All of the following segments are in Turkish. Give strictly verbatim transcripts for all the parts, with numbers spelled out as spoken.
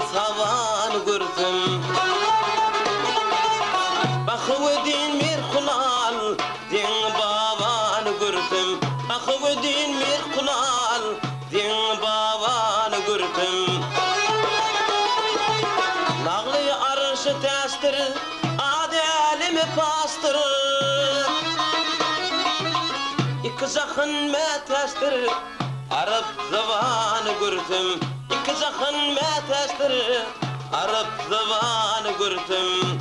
savan gördüm. Bakıvı din mir kulal, din babanı gördüm. Bakıvı din mir kulal, din babanı gördüm. Nağlı arşı testir, adelimi pastır. İki zakın metestir, Arap zamanı gördüm. İki zakın metestir, Arap zamanı gördüm.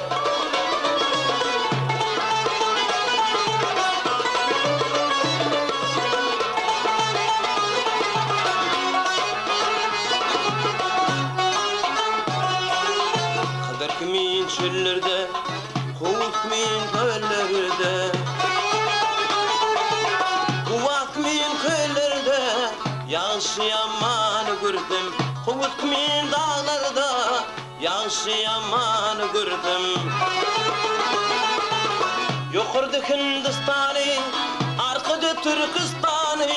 Kader kimin çöllerde, kovut kimin göllerde. Kuvak kimin köylerde, yağışı yamanı gördüm. Kovut kimin dağlarda, yağışı yamanı gördüm. Yukarıda Hindistan'ı, arkada Türkistan'ı.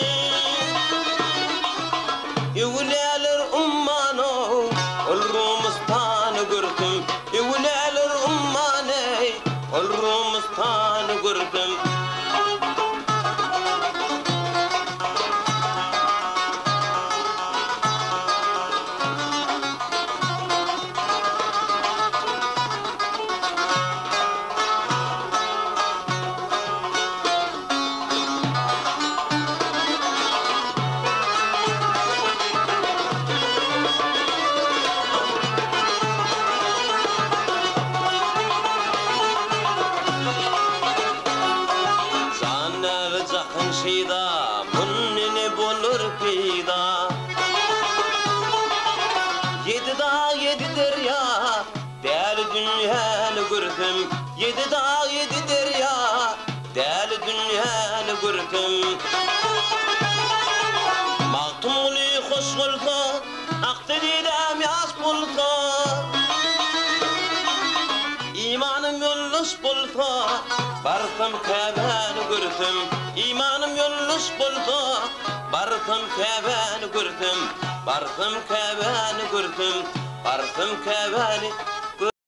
Evliyalar ummanı, ol Rumistan'ı gördüm. Evliyalar ummanı, ol Rumistan'ı gördüm. Şida, munnini bulur pida. Yedi dağ yedi derya, değerli dünyanı gördüm. Yedi dağ yedi derya, değerli dünyanı gördüm. Maktumuli hoş bulsa, akdedidem yaz bulsa. İmanım yolluş bulsa, barsam Kabe'ni gördüm. İmanım yolluş bulsa, barsam Kabe'ni gördüm. Barsam Kabe'ni gördüm, barsam Kabe'ni